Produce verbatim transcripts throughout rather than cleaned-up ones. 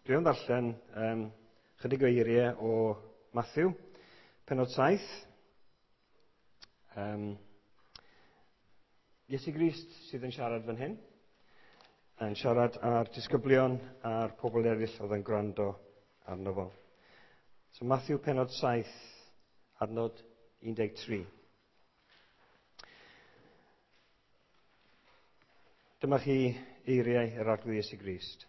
Dwi am ddarllen um, chydig o eiriau o Matthew, pennod saith. Um, Iesu Grist sydd yn siarad fan hyn, yn siarad ar disgyblion a'r pobl eraill oedd yn gwrando arno fo. So Matthew pennod saith, adnod un deg tri. Dyma chi eiriau yr arglwydd Iesu Grist.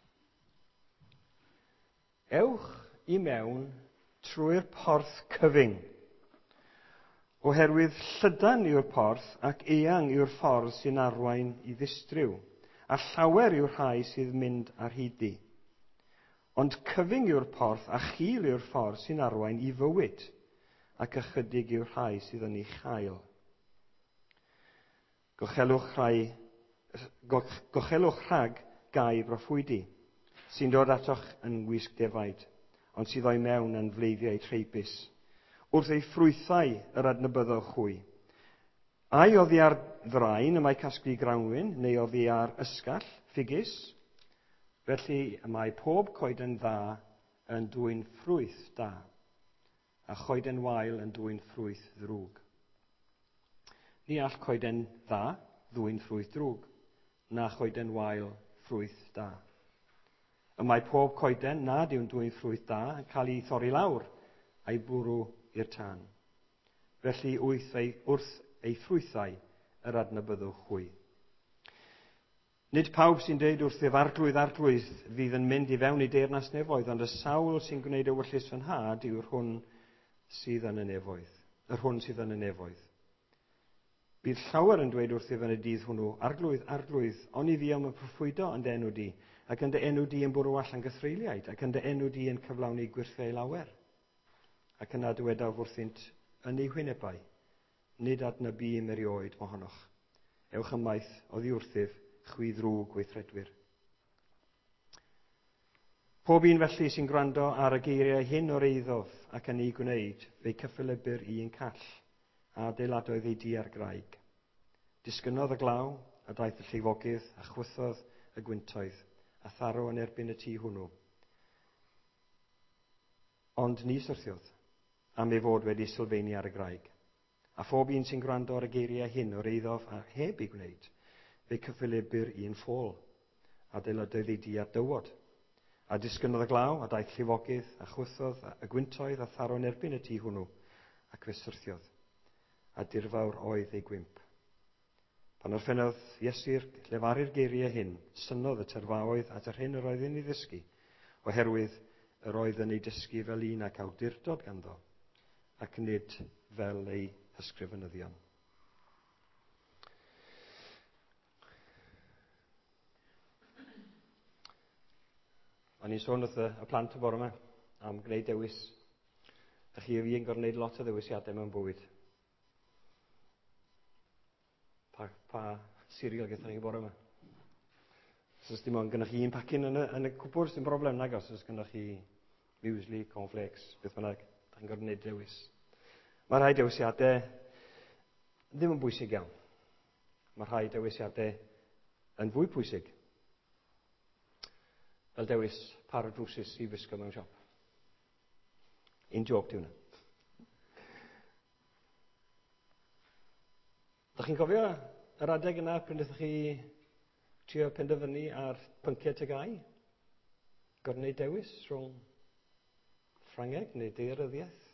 Ewch i mewn trwy'r porth cyfyng, oherwydd llydan yw'r porth ac eang yw'r ffordd sy'n arwain i ddistryw, a llawer yw'r rhai sydd mynd ar hyd i. Ond cyfyng yw'r porth a chul yw'r ffordd sy'n arwain i fywyd, ac ychydig yw'r rhai sydd yn ei chael. Gochelwch, rhai, gochelwch rhag gai broffwydi, sy'n dod atoch yn wisg defaid, ond sydd o'i mewn yn fleiddiau treibus, wrth ei ffrwythau yr adnabyddol chwy. Ai oddi ar ddraen y mae casglu grawnwyn, neu oddi ar ysgall, ffigys? Felly y mae pob coeden dda yn dwyn ffrwyth da, a choeden wael yn dwyn ffrwyth ddrwg. Ni all coeden dda ddwyn ffrwyth drwg, na choeden wael ffrwyth da. Y mae pob coeden nad yw'n dwyn ffrwyth da yn cael ei thorri lawr a'i bwrw i'r tân. Felly wrth ei, wrth ei ffrwythau yr adnabyddwch chwy. Nid pawb sy'n deud wrth ef arglwydd arglwydd fydd yn mynd i fewn i deyrnas nefoedd, ond y sawl sy'n gwneud ewyllus fy nhad yw'r hwn sydd yn y nefoedd. Yr hwn sydd yn y nefoedd. Bydd llawer yn dweud wrth ef yn y dydd hwnnw, arglwydd, arglwydd, ond i fi am y proffwydo yn dy enw di, ac yn dy enw di yn bwrw allan gythreiliaid, ac yn dy enw di yn cyflawni gwirthau lawer. Ac yna dywedaf wrthynt yn ei hwynebau, nid adnabu im erioed mohonoch. Ewch ymaith oddi wrthyf chwi ddrwg weithredwyr. Pob un felly sy'n gwrando ar y geiriau hyn o'r eiddof ac yn ei gwneud, fe'i cyffylybyr i un call, a adeiladoedd ei di ar graig. Disgynodd y glaw, a daeth y llifogydd, a chwythodd y gwyntoedd, a tharo yn erbyn y tŷ hwnnw. Ond ni syrthiodd, am ei fod wedi sylfaenu ar y graig. A phob un sy'n gwrando ar y geiriau hyn o'r eiddof a heb ei gwneud, fe'i cyffylybyr i un ffôl, a adeiladoedd ei di ar dywod. A disgynodd y glaw, a daeth llifogydd, a chwythodd y gwyntoedd, a tharo yn erbyn y tŷ hwnnw, ac fe syrthiodd. A dirfawr oedd ei gwymp. Pan orffennodd Iesu'r lefaru'r geiriau hyn, synodd y terfaoedd at yr hyn yr oedd yn ei ddysgu, oherwydd yr oedd yn ei dysgu fel un ac awdurdod ganddo, ac nid fel ei ysgrifenyddion. O'n i'n sôn wrth y plant y bore yma am gwneud dewis. A chi fi yn gorfod gwneud lot o ddewisiadau mewn bywyd. Pa, pa siriol gyda ni bore yma. Os dim ond gynnwch chi un pacin yn y, yn y cwbwr, sy'n broblem nag os. Os gynnwch chi muesli, cornflakes, beth bynnag. Da chi'n gorfod gwneud dewis. Mae rhai dewisiadau ddim yn bwysig iawn. Mae rhai dewisiadau yn fwy pwysig. Fel dewis par o drwsus i wisgo mewn siop. Un job di hwnna. Da chi'n cofio yr adeg yna pryd ydych chi trio penderfynu ar pynciau tygau? Gorfod wneud dewis rhwng Ffrangeg neu daearyddiaeth?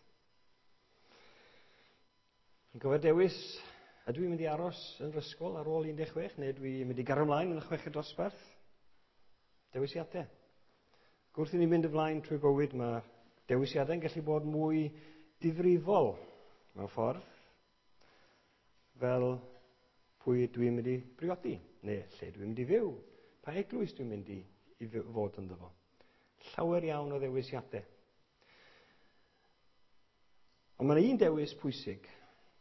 Chi'n cofio dewis, ydw i'n mynd i aros yn yr ysgol ar ôl un deg chwech, neu ydw i'n mynd i gario ymlaen yn y chweched dosbarth? Dewisiadau. Gwrth i ni mynd ymlaen trwy bywyd, mae dewisiadau'n gallu bod mwy difrifol mewn ffordd, fel pwy dwi'n mynd i briodi, neu lle dwi'n mynd i fyw, pa eglwys dwi'n mynd i, i fod ynddo fo. Llawer iawn o ddewisiadau. Ond mae un dewis pwysig,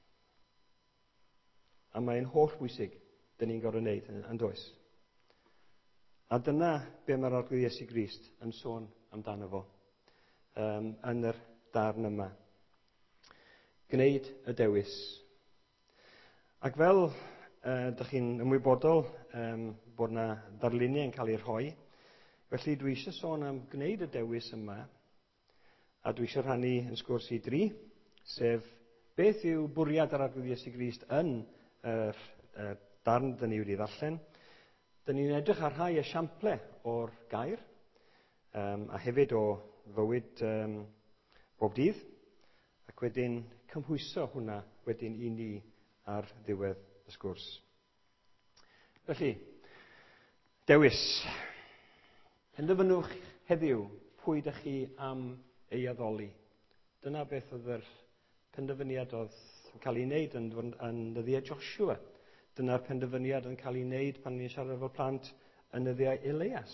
a mae'n holl bwysig, dyn ni'n gorfod wneud yn, yn does. A dyna be mae'r arglwydd Iesu Grist yn sôn amdano fo um, yn yr darn yma. Gwneud y dewis. Ac fel uh, dych chi'n ymwybodol um, bod yna ddarluniau yn cael ei rhoi, Felly dwi eisiau sôn am gwneud y dewis yma, a dwi eisiau rhannu yn sgwrs i dri, sef beth yw bwriad yr arglwydd Iesu Grist yn yr, y darn dyn ni wedi ddarllen. Dyn ni'n edrych ar rhai esiample o'r gair, um, a hefyd o fywyd um, bob dydd, ac wedyn cymhwyso hwnna wedyn i ni ar ddiwedd y sgwrs. Felly, dewis. Penderfynwch heddiw pwy ydych chi am ei addoli. Dyna beth oedd yr penderfyniad oedd yn cael ei wneud yn, yn dyddiau Joshua. Dyna'r penderfyniad yn cael ei wneud pan ni'n siarad efo plant yn dyddiau Elias.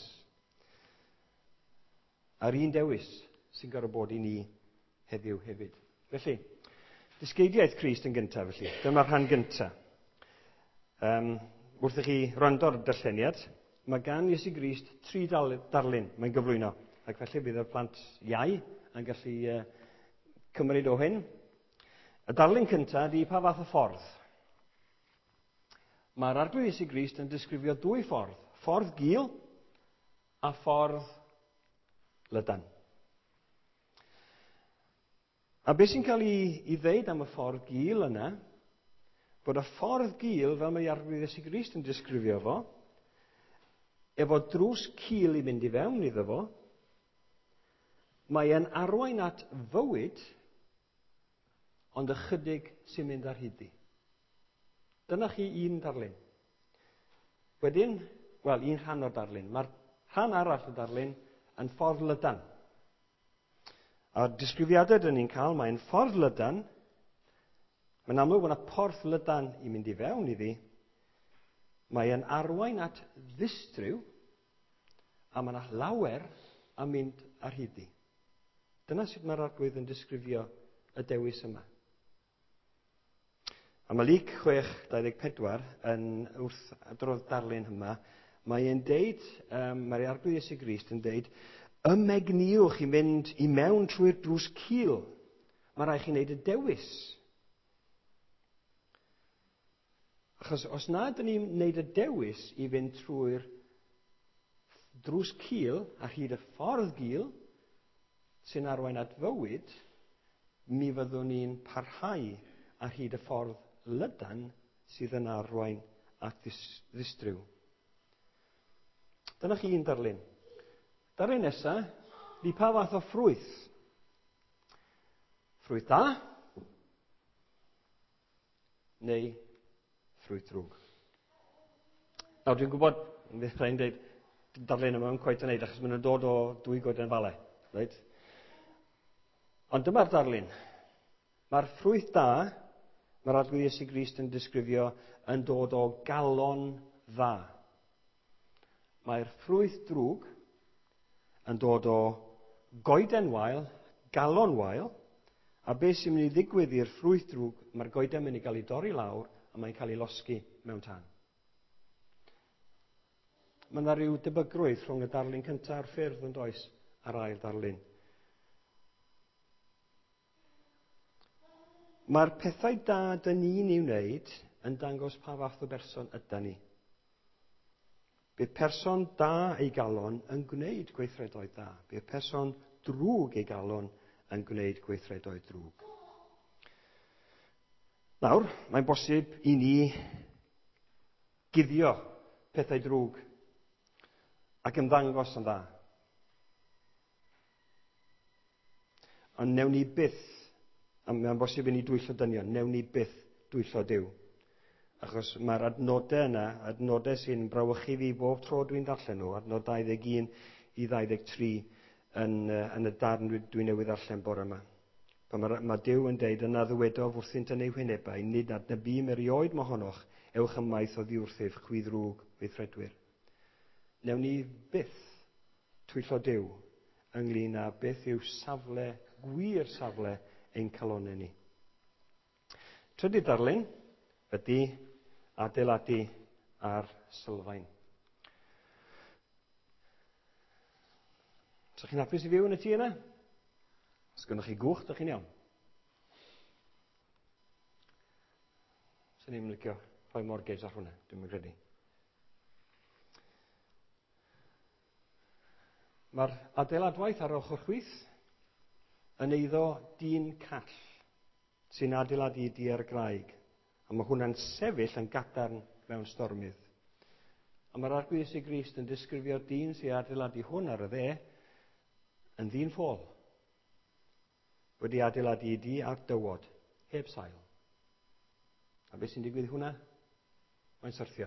A'r un dewis sy'n gorfod bod i ni heddiw hefyd. Felly, disgeidiaeth Crist yn gyntaf felly. Dyma'r rhan gyntaf. Um, wrth i chi wrando'r darlleniad, mae gan Iesu Grist tri darlun mae'n gyflwyno, ac felly bydd y plant iau yn gallu uh, cymryd o hyn. Y darlun cyntaf ydy pa fath o ffordd. Mae'r arglwydd Iesu Grist yn disgrifio dwy ffordd, ffordd gul a ffordd lydan. A beth sy'n cael ei, ei ddeud am y ffordd gul yna, bod y ffordd gul fel mae arglwydd Iesu Grist yn disgrifio fo, efo drws cul i mynd i fewn iddo fo, mae e'n arwain at fywyd, ond ychydig sy'n mynd ar hyd i. Dyna chi un darlun. Wedyn, wel, un rhan o'r darlun. Mae'r rhan arall y darlun yn ffordd lydan. A'r disgrifiadau dyn ni'n cael, mae'n ffordd lydan, mae'n amlwg bod yna porth lydan i mynd i fewn iddi, mae e'n arwain at ddistryw, a mae yna lawer a mynd ar hyd i. Dyna sut mae'r arglwydd yn disgrifio y dewis yma. A mae Luc chwech dau ddeg pedwar yn wrth adrodd darlun yma, mae e'n deud, um, mae'r arglwydd Iesu Grist yn deud, ymegniwch i mynd i mewn trwy'r drws cul. Mae rhaid chi wneud y dewis. Achos os nad ydyn ni'n wneud y dewis i fynd trwy'r drws cul a hyd y ffordd gul sy'n arwain at fywyd, mi fyddwn ni'n parhau ar hyd y ffordd lydan sydd yn arwain at ddistryw. Dyna chi un darlun. Darlun nesaf, di pa fath o ffrwyth? Ffrwyth da? Neu ffrwyth drwg? Nawr, dwi'n gwybod, rhaid dweud, darlun yma yn coet yn neud, achos maen nhw'n dod o dwy goeden fale. Right? Ond dyma'r darlun. Mae'r ffrwyth da, mae'r arglwydd Iesu Grist yn disgrifio, yn dod o galon dda. Mae'r ffrwyth drwg yn dod o goeden wael, galon wael, a beth sy'n mynd i ddigwydd i'r ffrwyth drwg, mae'r goeden mynd i gael ei dorri lawr a mae'n cael ei losgi mewn tân. Mae yna rhyw debygrwydd rhwng y darlun cyntaf a'r ffyrdd yn does a'r ail darlun. Mae'r pethau da dyn ni'n ei wneud yn dangos pa fath o berson ydyn ni. Bydd person da ei galon yn gwneud gweithredoedd da. Bydd person drwg ei galon yn gwneud gweithredoedd drwg. Nawr, mae'n bosib i ni guddio pethau drwg ac ymddangos yn dda. Ond newn ni byth, a mae'n bosib i ni dwyllo dynion, newn ni byth dwyllo Duw. Achos mae'r adnodau yna, adnodau sy'n brawychu fi bob tro dwi'n darllen nhw, adnod dau ddeg un i ddau ddeg tri yn, uh, yn y darn dwi, dwi newydd darllen bore yma. Mae, mae Duw yn deud, yna ddywedof wrthynt yn ei wynebau, nid adnabym erioed mohonoch, ewch ymaith o ddiwrthyf chwyddrwg weithredwyr. Newn ni byth twyllo Duw ynglyn â beth yw safle, gwir safle ein calonau ni. Trydydd darlun ydy adeiladu ar sylfaen. So chi'n hapus i fyw yn y tŷ yna? Os gynnwch chi gwch, dych chi'n iawn. Sa'n ni'n licio rhoi mortgage ar hwnna, dwi'n mynd credu. Mae'r adeiladwaith ar ochr chwith yn eiddo dyn call sy'n adeiladu di'r graig. A mae hwnna'n sefyll yn gadarn mewn stormydd. A mae'r Arglwyddo Iesu Grist yn disgrifio'r dyn sy'n adeiladu hwn ar y dde yn ddyn ffôl. Wedi adeiladu di ar dywod, heb sail. A beth sy'n digwydd hwnna? Mae'n syrthio.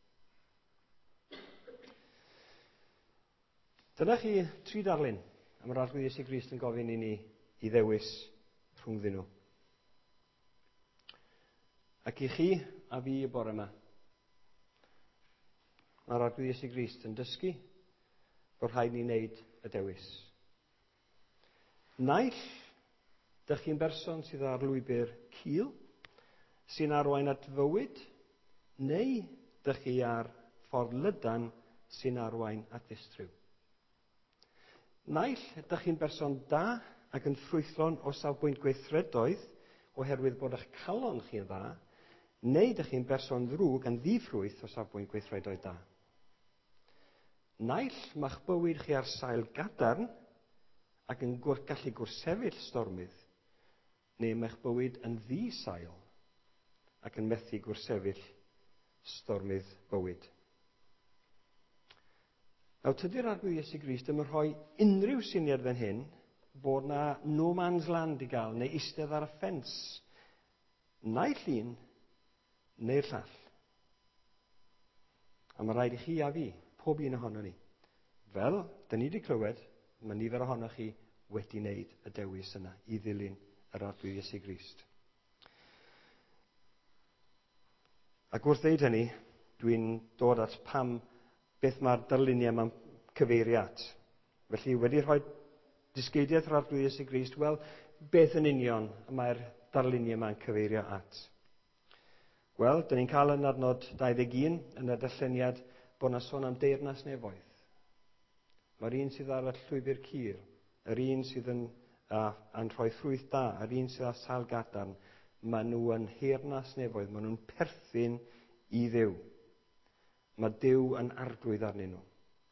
Dyna chi tri darlun, a mae'r Arglwyddo Iesu Grist yn gofyn i ni i ddewis rhwngddyn nhw. Ac i chi a fi y bore yma, mae'r Arglwyddo Iesu Grist yn dysgu bod rhaid ni wneud y dewis. Naill, dych chi'n berson sydd ar lwybr cul, sy'n arwain at fywyd, neu dych chi ar ffordd lydan sy'n arwain at ddistryw. Naill, ydych chi'n berson da ac yn ffrwythlon o safbwynt gweithredoedd oherwydd bod eich calon chi'n dda, neu ydych chi'n berson ddrwg yn ddiffrwyth o safbwynt gweithredoedd da. Naill, mae'ch bywyd chi ar sail gadarn ac yn gwr- gallu gwrthsefyll stormydd, neu mae'ch bywyd yn ddi-sail ac yn methu gwrthsefyll stormydd bywyd. Nawr, tydi'r Arglwyddo Iesu Grist ddim yn rhoi unrhyw syniad fan hyn bod na no man's land i gael neu eistedd ar y ffens. Naill un, neu'r llall. A mae rhaid i chi a fi, pob un ohono ni. Fel, dyn ni wedi clywed, mae nifer ohonoch chi wedi wneud y dewis yna i ddilyn yr Arglwyddo Iesu Grist. Ac wrth ddeud hynny, dwi'n dod at pam beth mae'r darluniau yma'n cyfeirio at. Felly wedi rhoi disgeidiaeth yr Arglwyddo Iesu Grist, wel, beth yn union mae'r darluniau yma'n cyfeirio at? Wel, dyn ni'n cael yn adnod dau ddeg un yn y darlleniad bod yna sôn am deyrnas nefoedd. Mae'r un sydd ar y llwybr cur, yr un sydd yn, uh, yn rhoi ffrwyth da, yr un sydd ar sail gadarn, maen nhw yn heyrnas nefoedd, maen nhw'n perthyn i Dduw. Mae Duw yn arglwydd arnyn nhw.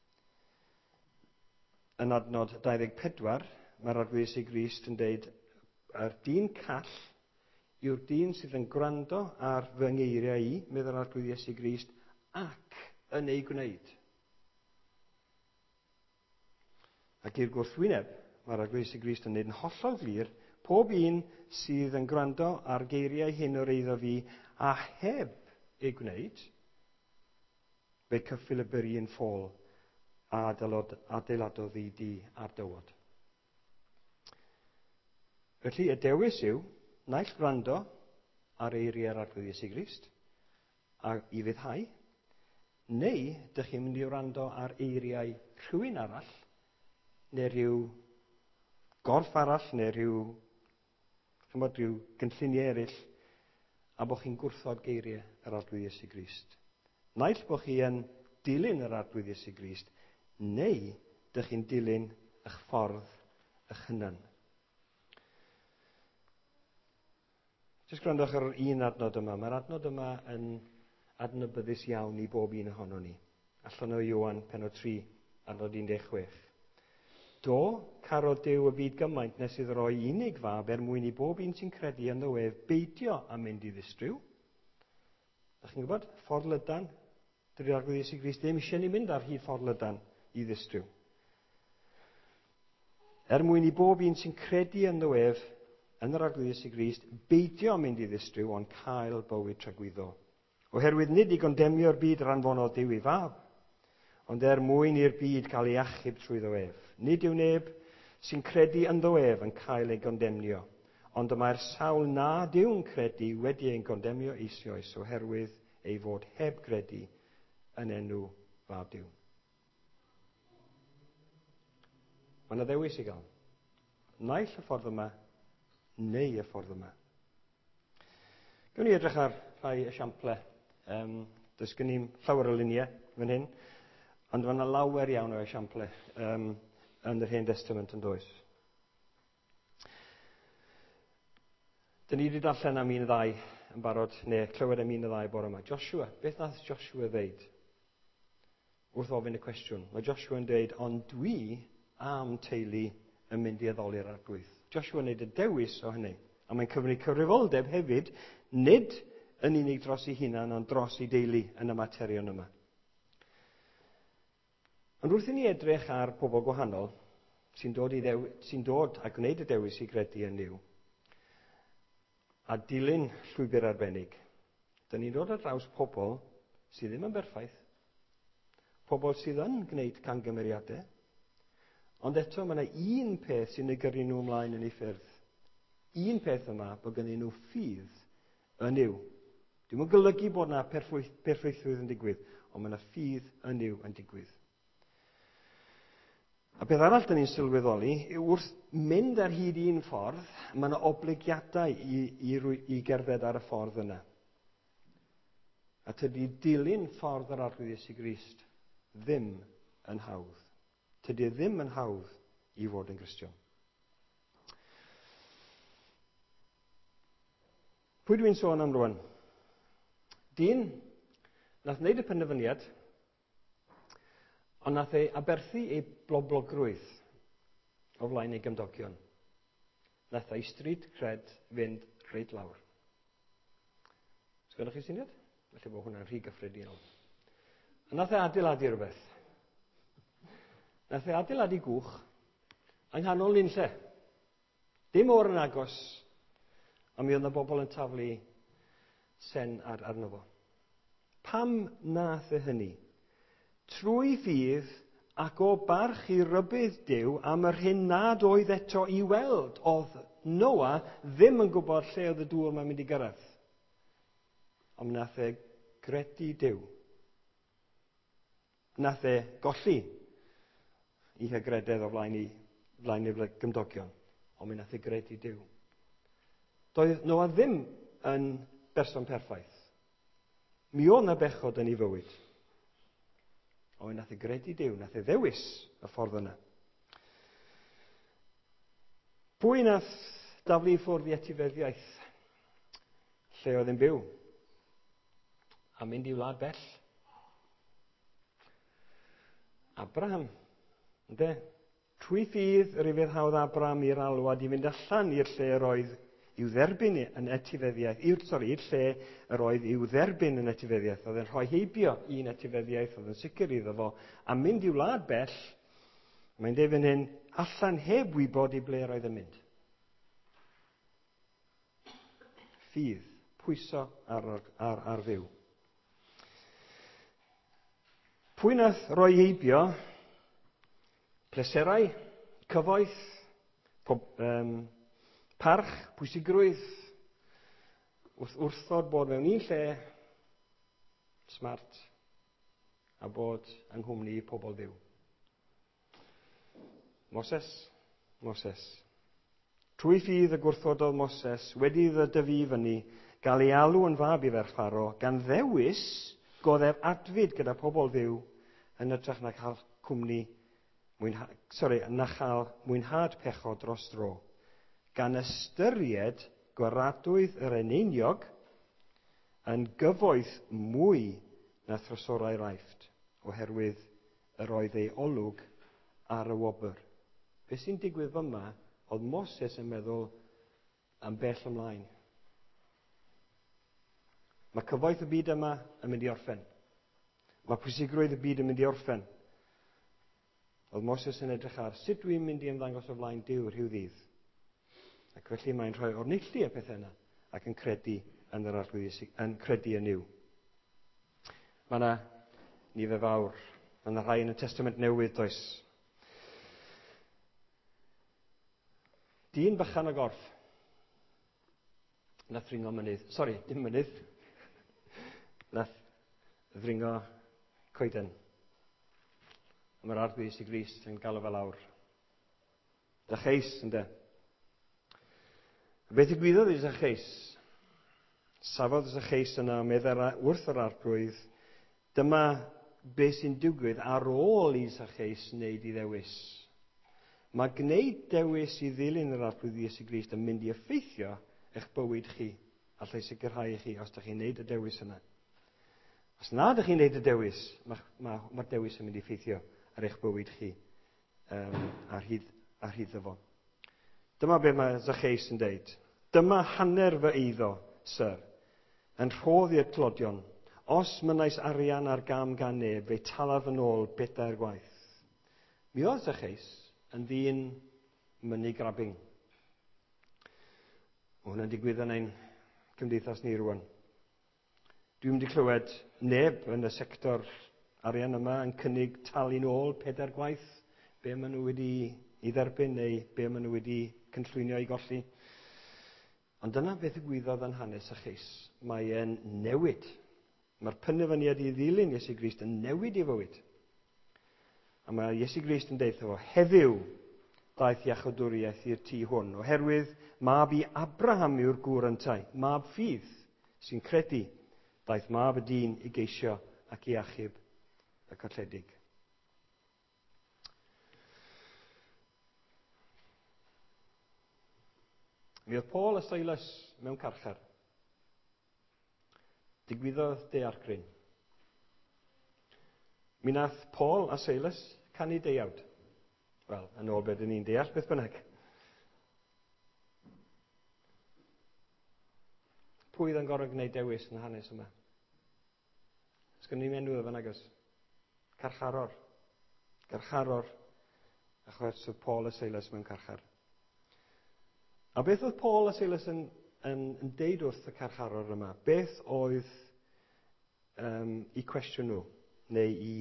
Yn adnod dau ddeg pedwar, mae'r Arglwyddo Iesu Grist yn deud, yr dyn call yw'r dyn sydd yn gwrando ar fy ngeiriau i, meddwl Arglwyddo Iesu Grist, ac yn ei gwneud. Ac i'r gwrthwyneb, mae'r Arglwyddo Iesu Grist yn neud yn hollol glir, pob un sydd yn gwrando ar geiriau hyn o'r eiddo fi, a heb ei gwneud, fe cyffil y byri yn ffôl a adeiladodd i di ar dywod. Felly y dewis yw, naill gwrando ar eiriau'r Arglwyddo Iesu Grist a i fyddhau, neu dych chi'n mynd i wrando ar eiriau rhywun arall, neu rhyw gorff arall, neu rhyw, chymod, rhyw gynlluniau eraill, a bod chi'n gwrthod geiriau yr Arglwyddo Iesu Grist. Naill bod chi yn dilyn yr Arglwyddo Iesu Grist, neu dych chi'n dilyn eich ffordd eich hunan. Jyst gwrandwch ar un adnod yma. Mae'r adnod yma yn adnabyddus iawn i bob un ohono ni. Allan o Ioan pennod tri, adnod un deg chwech. Do, caro Duw y byd gymaint nes iddo roi unig fab er mwyn i bob un sy'n credu ynddo ef beidio a mynd i ddistryw. Ydych chi'n gwybod? Ffordd lydan. Dydy'r Arglwyddo Iesu Grist ddim eisiau ni mynd ar hyd ffordd lydan i ddistryw. Er mwyn i bob un sy'n credu ynddo ef yn yr Arglwyddo Iesu Grist beidio a mynd i ddistryw ond cael bywyd tragwyddo. Oherwydd nid i gondemio'r byd yr anfonol Duw i fab, ond er mwyn i'r byd cael ei achub trwyddo ef. Nid yw neb sy'n credu ynddo ef yn cael ei gondemnio, ond mae'r sawl na Dyw'n credu wedi ein gondemnio eisoes oherwydd ei fod heb credu yn enw fab Duw. Mae yna ddewis i gael. Naill y ffordd yma, neu y ffordd yma. Gawn ni edrych ar rhai esiample. Um, Does gen i'n llawer o luniau fan hyn, ond mae yna lawer iawn o esiample um, yn yr Hen Testament yn does. Dyn ni wedi darllen am un y ddau yn barod, neu clywed am un y ddau bore yma. Joshua, beth nath Joshua ddeud? Wrth ofyn y cwestiwn. Mae Joshua yn dweud, ond dwi am teulu yn mynd i addoli'r arglwydd. Joshua wneud y dewis o hynny. A mae'n cyfri cyfrifoldeb hefyd, nid yn unig dros ei hunan, ond dros ei deulu yn y materion yma. Ond wrth i ni edrych ar pobl gwahanol sy'n dod, i ddew, sy'n dod a gwneud y dewis i gredu yn Nuw, a dilyn llwybr arbennig, dyn ni'n dod ar draws pobl sydd ddim yn berffaith, pobl sydd yn gwneud camgymeriadau, ond eto mae yna un peth sy'n ei gyrru nhw ymlaen yn ei ffyrdd. Un peth yma bod gennyn nhw ffydd yn Nuw. Dwi'n yn golygu bod yna perffaithwydd yn digwydd, ond mae yna ffydd yn Nuw yn digwydd. A beth arall dyn ni'n sylweddoli, yw wrth mynd ar hyd un ffordd, mae yna obligiadau i, i, i gerdded ar y ffordd yna. A tydi dilyn ffordd yr arglwydd Iesu Grist ddim yn hawdd. Tydi ddim yn hawdd i fod yn Gristion. Pwy dwi'n sôn am rwan? Dyn nath wneud y penderfyniad, ond nath ei aberthu ei bloblogrwydd o flaen ei gymdogion. Nath ei stryd cred fynd reit lawr. Sgwennwch chi syniad? Felly bod hwnna'n rhy gyffredinol. A nath ei adeiladu rhywbeth. Nath ei adeiladu gwch yng nghanol nunlle. Dim o'r yn agos, a mi oedd yna bobl yn taflu sen ar arno fo. Pam nath e hynny? Trwy ffydd ac o barch i rybydd Duw am yr hyn nad oedd eto i weld. Oedd Noa ddim yn gwybod lle oedd y dŵr mae'n mynd i gyrraedd. Ond nath e gredu Duw. Nath e golli i hygrededd o flaen i, flaen i'r gymdogion. Ond mi nath e gredu Duw. Doedd Noa ddim yn berson perffaith. Mi oedd na bechod yn ei fywyd. Ond nath e gredu Duw, nath e ddewis y ffordd yna. Pwy nath daflu ffwrdd i etifeddiaeth lle oedd yn byw? A mynd i wlad bell? Abraham, ynde? Trwy ffydd yr ryfedd Abraham i'r alwad i fynd allan i'r lle yr oedd i'w dderbyn yn etifeddiaeth, i'r, sori, i'r lle yr oedd i'w dderbyn yn etifeddiaeth. Oedd yn rhoi heibio i'n etifeddiaeth, oedd yn sicr iddo fo, a mynd i wlad bell, mae'n dweud fan hyn, allan heb wybod i ble roedd yn mynd. Ffydd, pwyso ar, ar, ar fyw. Pwy nath roi heibio? Pleserau, cyfoeth, pob, um, parch, pwysigrwydd, wrth wrthod bod mewn un lle, smart, a bod yng nghwmni pobl Dduw. Moses, Moses. Trwy ffydd y gwrthododd Moses, wedi iddo dyfu fyny, gael ei alw yn fab i ferch Pharo, gan ddewis goddef adfyd gyda pobl Dduw yn ytrach na chael cwmni, mwynha, sorry, na chael mwynhad pechod dros dro. Gan ystyried gwaradwydd yr eneiniog yn gyfoeth mwy na thrysorau'r aifft, oherwydd yr oedd ei olwg ar y wobr. Be sy'n digwydd fyma, oedd Moses yn meddwl am bell ymlaen. Mae cyfoeth y byd yma yn mynd i orffen. Mae pwysigrwydd y byd yn mynd i orffen. Oedd Moses yn edrych ar sut dwi'n mynd i ymddangos o flaen Duw rhyw ddydd. Ac felly mae'n rhoi o'r neilltu y pethau yna ac yn credu yn yr arglwydd, yn credu yn Nuw. Mae yna nifer fawr. Mae yna rhai yn y Testament Newydd, does. Dyn bychan o gorff. Nath ddringo mynydd. Sori, dim mynydd. Nath ddringo coeden. Mae'r arglwydd Iesu Grist yn galw fel awr. Zaccheus, ynde? Beth ddigwyddodd i Zaccheus? Safodd Zaccheus yna meddwl wrth yr arglwydd, dyma beth sy'n digwydd ar ôl i Zaccheus wneud i ddewis. Mae gwneud dewis i ddilyn yr arglwydd Iesu Grist yn mynd i effeithio eich bywyd chi, a lle sicrhau i chi os ydych chi'n wneud y dewis yna. Os na ydych chi'n wneud y dewis, mae'r ma, ma dewis yn mynd i effeithio ar eich bywyd chi um, ar, hyd, ar hyd fo. Dyma be mae Zacchaeus yn deud. Dyma hanner fy eiddo, syr, yn rhodd i'r clodion. Os mynnais arian ar gam gan neb, fe talaf yn ôl bedair gwaith. Mi oedd Zacchaeus yn ddyn mynnu grabbing. Mae hwnna'n digwydd yn ein cymdeithas ni rwan. Dwi'n wedi clywed neb yn y sector arian yma yn cynnig talu'n ôl pedair gwaith be maen nhw wedi i dderbyn neu be maen nhw wedi cynllunio i golli. Ond dyna beth y gwyddodd yn hanes Zacchaeus. Mae e'n newid. Mae'r penderfyniad i ddilyn Iesu Grist yn newid ei fywyd. A mae Iesu Grist yn deud o, heddiw daeth iachawdwriaeth i'r tŷ hwn, oherwydd mab i Abraham yw'r gŵr yntau, mab ffydd sy'n credu, daeth mab y dyn i geisio ac i achub y colledig. Mi oedd Paul a Silas mewn carchar. Digwyddodd daeargryn. Mi nath Paul a Silas canu deuawd. Wel, yn ôl beth ni'n deall, beth bynnag. Pwy oedd yn gorfod gwneud dewis yn hanes yma? Sgyn ni'n enw efo nagos? Carcharor. Carcharor. Achos oedd Paul a Silas mewn carchar. A beth oedd Paul a Silas yn, yn, yn deud wrth y carcharor yma? Beth oedd um, i cwestiwn nhw? Neu i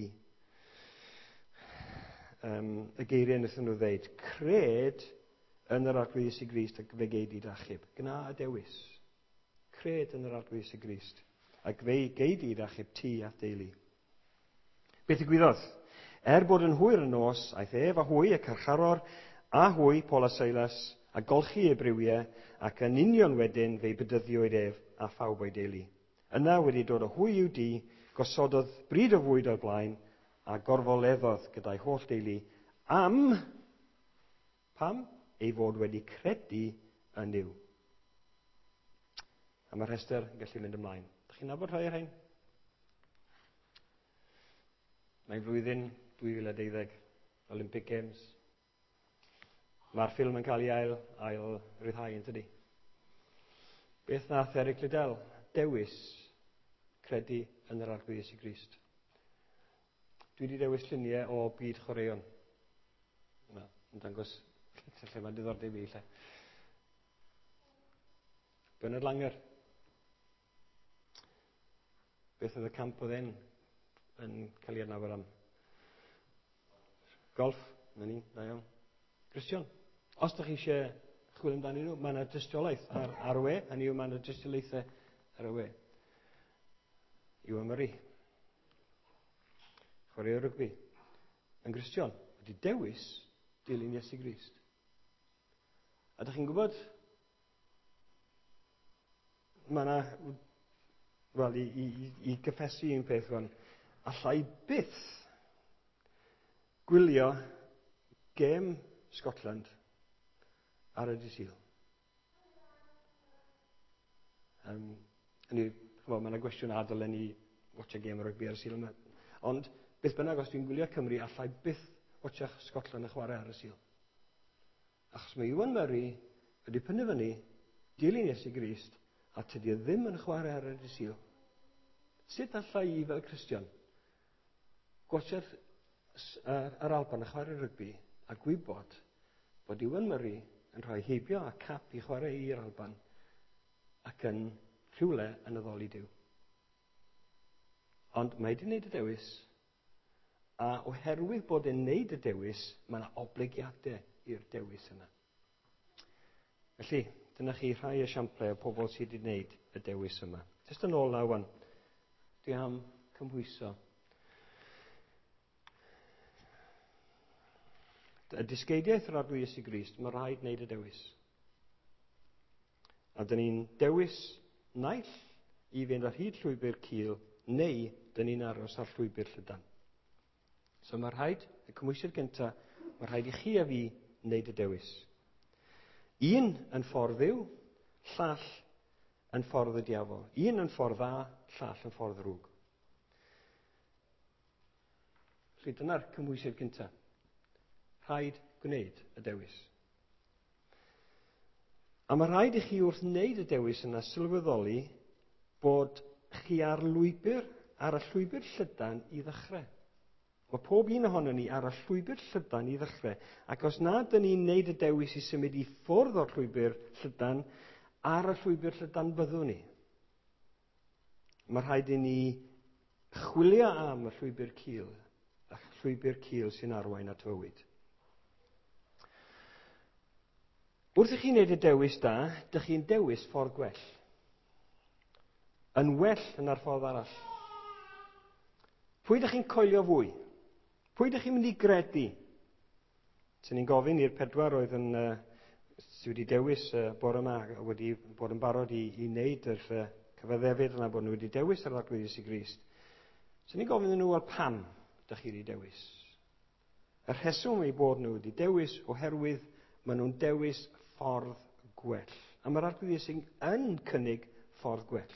um, y geiriau wnaethon nhw ddeud? Cred yn yr arglwydd Iesu Grist ac fe geid i achub. Gna y dewis. Cred yn yr arglwydd Iesu Grist ac fe geid i achub ti a deulu. Beth y gwyddodd? Er bod yn hwyr yn nos, aeth ef a hwy y carcharor a hwy Paul a Silas a golchi ei brywiau, ac yn union wedyn fe bydyddiwyd ef a phawb o'i deulu. Yna wedi dod o hwy i'w di, gosododd bryd o fwyd o'r blaen, a gorfoleddodd gyda'i holl deulu am, pam? Ei fod wedi credu yn yw. A mae'r rhestr yn gallu mynd ymlaen. Ydych chi'n nabod rhai o'r rhain? Mae'n flwyddyn dwy fil a deuddeg, Olympic Games. Mae'r ffilm yn cael ei ail, ail ryddhau yn tydi. Beth nath Eric Liddell dewis credu yn yr arglwydd Iesu Grist? Dwi wedi dewis lluniau o byd chwaraeon. Na, yn dangos lle mae diddordeb i lle. Bernard Langer. Beth oedd y camp oedd e'n yn cael ei adnabod am? Golf, na ni, da iawn. Christian. Os ydych chi eisiau chwilio amdani nhw, mae yna dystiolaeth ar, ar y we, hynny yw mae yna dystiolaethau ar y we. Iwan Murray. Chwaraewr rygbi. Yn Christian, wedi dewis dilyn Iesu Grist. A ydych chi'n gwybod, mae yna, wel, i, i, i gyffesu un peth fan, allai byth gwylio gêm Scotland ar y dydd Sul. Um, Mae yna gwestiwn adol yn i watcha gêm o rygbi ar y Sul yma. Ond beth bynnag os dwi'n gwylio Cymru, allai byth watcha Scotland yn chwarae ar y Sul. Achos mae Iwan Murray wedi penderfynu dilyn Iesu Grist a tydi ddim yn chwarae ar y dydd Sul. Sut allai i fel Christian gwatcha'r yr Alban yn chwarae rygbi a gwybod bod Iwan Murray yn rhoi heibio a cap i chwarae i'r Alban ac yn rhywle yn addoli Duw. Ond mae wedi gwneud y dewis, a oherwydd bod e'n gwneud y dewis, mae yna obligiadau i'r dewis yna. Felly, dyna chi rhai esiamplau o pobl sydd wedi gwneud y dewis yma. Jyst yn ôl na wan, dwi am cymhwyso. Y disgeidiaeth yr arglwydd Iesu Grist, mae rhaid wneud y dewis. A dyn ni'n dewis naill i fynd ar hyd llwybr Cul, neu dyn ni'n aros ar llwybr Llydan. So mae rhaid, y cymwysiad gyntaf, mae rhaid i chi a fi wneud y dewis. Un yn ffordd ddiw, llall yn ffordd y diafol. Un yn ffordd dda, llall yn ffordd ddrwg. Felly dyna'r cymwysiad gyntaf. rhaid gwneud y dewis. A mae rhaid i chi wrth wneud y dewis yna sylweddoli bod chi ar lwybr, ar y llwybr llydan i ddechrau. Mae pob un ohono ni ar y llwybr llydan i ddechrau. Ac os nad ydyn ni'n wneud y dewis i symud i ffwrdd o'r llwybr llydan, ar y llwybr llydan byddwn ni. Mae rhaid i ni chwilio am y llwybr cul, y llwybr cul sy'n arwain at fywyd. Wrth i chi wneud y dewis da, dych chi'n dewis ffordd gwell. Yn well yn ar ffordd arall. Pwy dych chi'n coelio fwy? Pwy ydych chi'n mynd i gredu? So ni'n gofyn i'r pedwar oedd yn uh, sy wedi dewis uh, bore yma, wedi bod yn barod i, i wneud yr uh, cyfaddefyd yna bod nhw wedi dewis ar arglwydd Iesu Grist. So ni'n gofyn nhw wel pam ydych chi wedi dewis? Y rheswm ei bod nhw wedi dewis oherwydd maen nhw'n dewis ffordd gwell. A mae'r arglwydd Iesu yn cynnig ffordd gwell.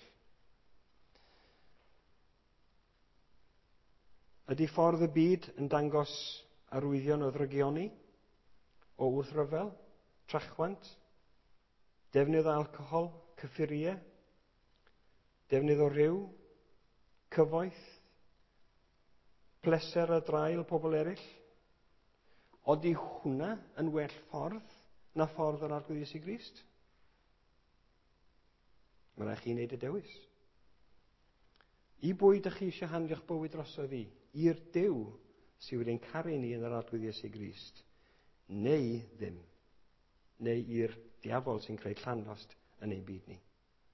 Ydy ffordd y byd yn dangos arwyddion o ddrygioni, o wrthryfel, trachwant, defnydd o alcohol, cyffuriau, defnydd o ryw, cyfoeth, pleser a drail pobl eraill? Odi hwnna yn well ffordd na ffordd yr arglwydd Iesu Grist? Mae rhaid chi wneud y dewis. I bwy ydych chi eisiau handio'ch bywyd drosodd i? I'r Duw sydd wedi'n caru ni yn yr arglwydd Iesu Grist, neu ddim, neu i'r diafol sy'n creu llandost yn ein byd ni.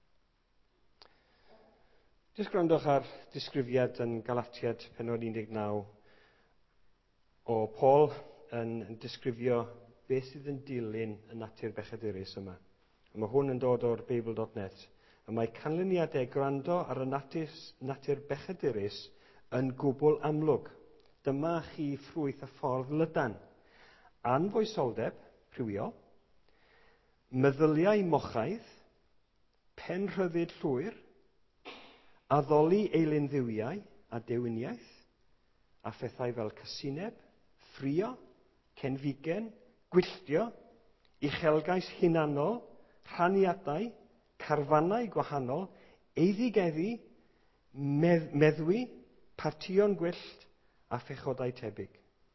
Jyst gwrandwch ar disgrifiad yn Galatiad pennod un deg naw o Paul yn, yn disgrifio beth sydd yn dilyn y natur bechadurus yma. Mae hwn yn dod o'r Beibl dot net. A mae canlyniadau gwrando ar y natur, natur bechadurus yn gwbl amlwg. Dyma chi ffrwyth y ffordd lydan. Anfoesoldeb, rhywiol, meddyliau mochaidd, penrhyddid llwyr, addoli eilindduwiau a dewiniaeth, a phethau fel casineb, ffrio, cenfigen, gwylltio, uchelgais hunanol, rhaniadau, carfannau gwahanol, eiddigeddi, medd- meddwi, partion gwyllt a phechodau tebyg.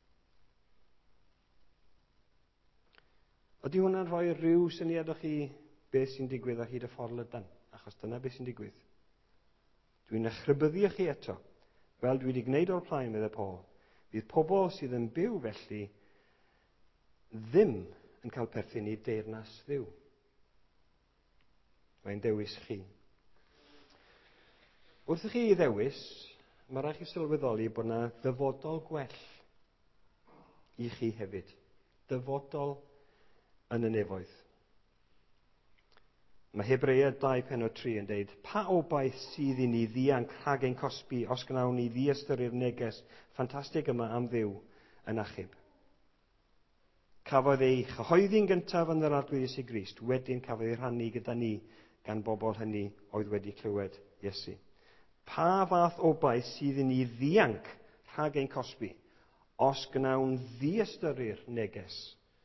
Ydy hwnna'n rhoi rhyw syniad o chi beth sy'n digwydd ar hyd y ffordd lydan? Achos dyna beth sy'n digwydd. Dwi'n echrybyddu chi eto, fel dwi wedi gwneud o'r plaen medde Paul, bydd pobl sydd yn byw felly ddim yn cael perthyn i deyrnas Dduw. Mae'n dewis chi. Wrth i chi i ddewis, mae rhaid chi sylweddoli bod yna ddyfodol gwell i chi hefyd. Dyfodol yn y nefoedd. Mae Hebrea dau pennod tri yn deud, pa obaith sydd i ni ddianc rhag ein cosbi os gnawn ni ddiystyru'r neges ffantastig yma am Dduw yn achub. Cafodd ei chyhoeddi'n gyntaf yn yr arglwydd Iesu Grist, wedyn cafodd ei rhannu gyda ni gan bobl hynny oedd wedi clywed Iesu. Pa fath obaith sydd i ni ddianc rhag ein cosbi os gnawn ddiystyru'r neges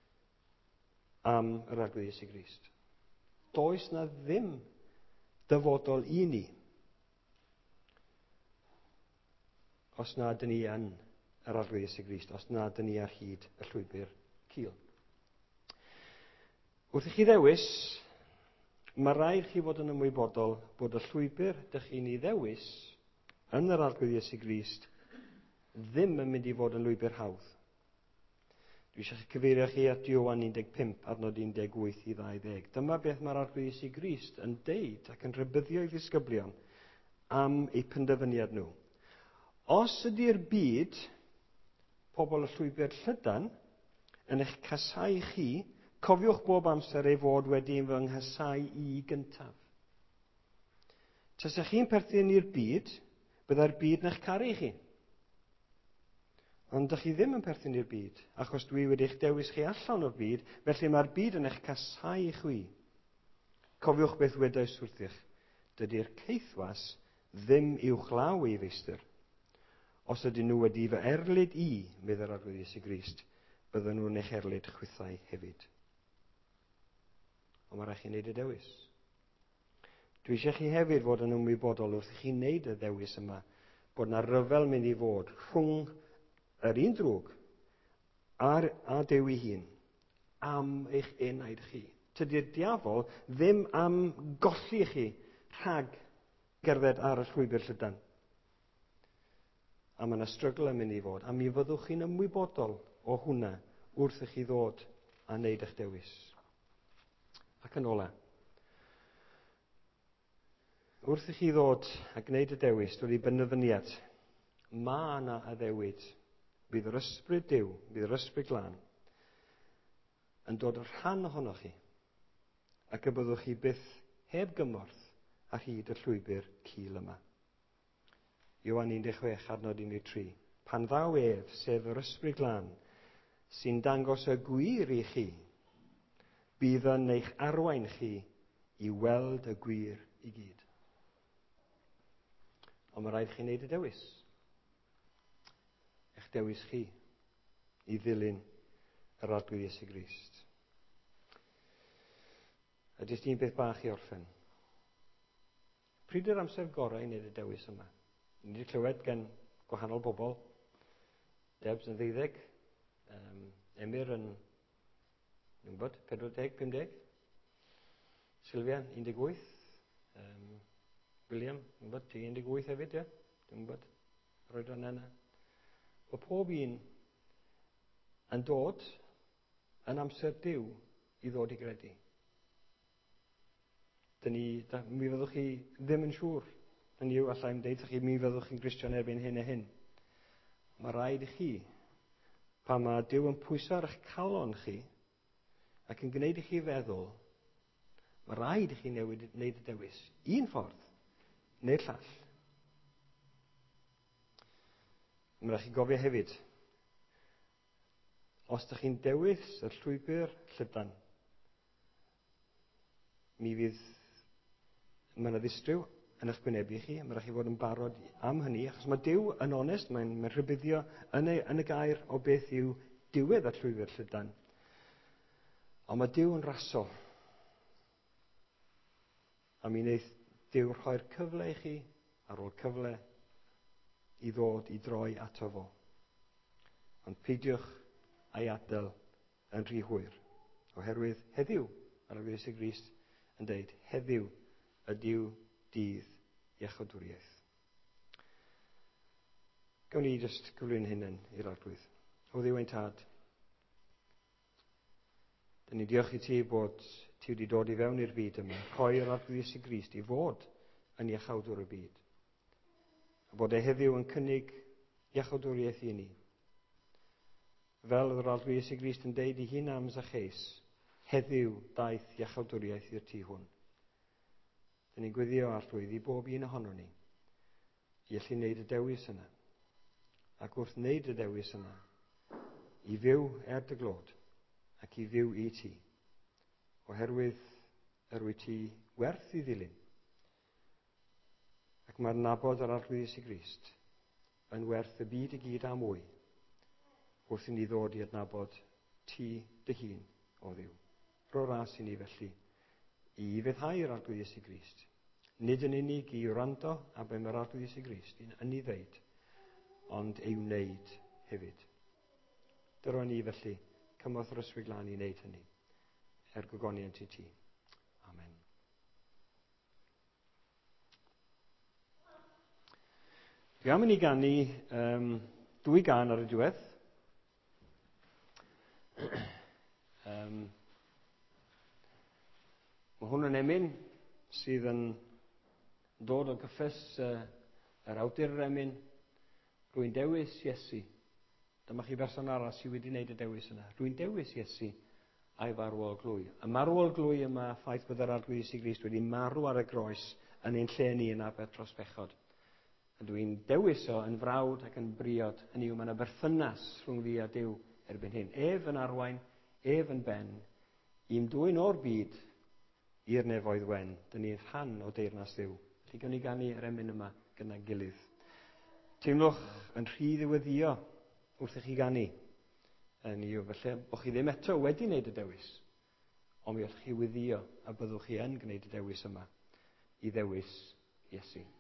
am yr arglwydd Iesu Grist? Does na ddim dyfodol i ni os na ydyn ni yn yr arglwydd Iesu Grist, os na ydyn ni ar hyd y llwybr cul. Wrth i chi ddewis, mae rhaid chi fod yn ymwybodol bod y llwybr dych chi'n ei ddewis yn yr arglwydd Iesu Grist ddim yn mynd i fod yn lwybr hawdd. Dwi eisiau cyfeirio chi at Ioan un deg pump adnod un deg wyth i ddauddeg. Dyma beth mae'r arglwydd Iesu Grist yn deud ac yn rhybuddio ei ddisgyblion am eu penderfyniad nhw. Os ydy'r byd, pobl y llwybr llydan, yn eich casau chi, cofiwch bob amser ei fod wedi fy nghasau i gyntaf. Tasech chi'n perthyn i'r byd, byddai'r byd yn eich caru chi. Ond dych chi ddim yn perthyn i'r byd, achos dwi wedi eich dewis chi allan o'r byd, felly mae'r byd yn eich casau chwi. Cofiwch beth wedais wrthych, dydy'r ceithwas ddim uwchlaw ei feistr. Os ydyn nhw wedi fy erlyd i, medda'r arglwydd Iesu Grist, bydden nhw'n eich erlyd chwythau hefyd. Ond mae rhaid chi wneud y dewis. Dwi eisiau chi hefyd fod yn ymwybodol wrth i chi wneud y ddewis yma, bod yna ryfel mynd i fod rhwng yr un drwg a'r, a Duw ei hun am eich enaid chi. Tydi'r diafol ddim am golli chi rhag gerdded ar y llwybr llydan. A mae yna strygl yn mynd i fod, a mi fyddwch chi'n ymwybodol o hwnna wrth i chi ddod a wneud eich dewis. Ac yn ola, wrth i chi ddod a gwneud y dewis, dod i benderfyniad, mae yna addewid, bydd yr ysbryd Duw, bydd yr ysbryd glân, yn dod yn rhan ohonoch chi, ac y byddwch chi byth heb gymorth ar hyd y llwybr cul yma. Ioan un deg chwech, adnod un deg tri. Pan ddaw ef, sef yr ysbryd glân, sy'n dangos y gwir i chi, bydd yn eich arwain chi i weld y gwir i gyd. Ond mae rhaid chi wneud y dewis. Eich dewis chi i ddilyn yr arglwydd Iesu Grist. A jyst un beth bach i orffen. Pryd yw'r amser gorau i wneud y dewis yma? Ni wedi clywed gen gwahanol bobl. Debs yn ddeuddeg, um, Emyr yn Dwi'n bod, pedwar deg, pum deg. Sylvia, un deg wyth. Um, William, dwi'n bod, ti un deg wyth hefyd, ia? Dwi'n bod, roed o'n yna. Mae pob un yn dod yn amser Duw i ddod i gredu. Dyn ni, da, mi fyddwch chi ddim yn siŵr. Yn yw, allai yn deud chi, mi fyddwch chi'n Gristion erbyn hyn a hyn. Mae rhaid i chi, pan mae Duw yn pwyso ar eich calon chi, ac yn gwneud i chi feddwl, mae rhaid i chi newid, wneud y dewis. Un ffordd, neu'r llall. Mae rhaid chi gofio hefyd, os ydych chi'n dewis y llwybr llydan, mi fydd, mae yna ddistryw yn eich gwynebu chi, mae rhaid chi fod yn barod am hynny, achos mae Duw yn onest, mae'n mae rhybuddio yn y, yn y gair o beth yw diwedd y llwybr llydan. Ond mae Duw yn raso. A mi wneud Duw rhoi'r cyfle i chi ar ôl cyfle i ddod i droi ato fo. Ond peidiwch a'i adael yn rhy hwyr. Oherwydd heddiw, ar y Iesu Grist yn deud, heddiw ydyw dydd iechydwriaeth. Gawn ni jyst gyflwyn hynny i'r arglwydd. O Dduw ein Tad, dyn ni diolch i ti bod ti wedi dod i fewn i'r byd yma, rhoi'r arglwydd Iesu Grist i fod yn iechawdwr y byd. A bod e heddiw yn cynnig iechawdwriaeth i ni. Fel yr arglwydd Iesu Grist yn deud i hun am Zaccheus, heddiw daeth iechawdwriaeth i'r tŷ hwn. Dyn ni'n gwyddio arglwydd i bob un ohono ni i allu wneud y dewis yna. Ac wrth wneud y dewis yna, i fyw er dy glod ac i fyw i ti. Oherwydd yr wyt ti werth i ddilyn. Ac mae'r nabod yr arglwydd Iesu Grist yn werth y byd i gyd a mwy wrth i ni ddod i adnabod ti dy hun o Dduw. Ro ras i ni felly i feddhau'r arglwydd Iesu Grist. Nid yn unig i wrando a be mae'r arglwydd Iesu Grist yn ei ddeud, ond ei wneud hefyd. Dyro ni felly cymorth yr ysbryd glân i wneud hynny, er gogoniant i ti. Amen. Dwi am i ni ganu um, dwy gan ar y diwedd. um, Mae hwn yn emyn sydd yn dod o gyffes uh, yr awdur yr emyn, rwy'n dewis Iesu. Dyma chi berson arall sydd wedi wneud y dewis yna. Rwy'n dewis Iesu a'i farwol glwy. Y marwol glwy yma, ffaith bod yr arglwydd Iesu Grist wedi marw ar y groes yn ein lle ni yn Abertros Bechod. A dwi'n dewis o yn frawd ac yn briod. Hynny yw, mae yna berthynas rhwng fi a Duw erbyn hyn. Ef yn arwain, ef yn ben, i'm dwy'n o'r byd i'r nefoedd wen. Dyn ni'n rhan o deyrnas Dduw. Felly gawn ni ganu yr emyn yma gyda gilydd. Teimlwch yn rhy ddiweddio wrth i chi ganu. Hynny yw, felly, bod chi ddim eto wedi wneud y dewis, ond mi allwch chi weddio a byddwch chi yn gwneud y dewis yma i ddewis Iesu.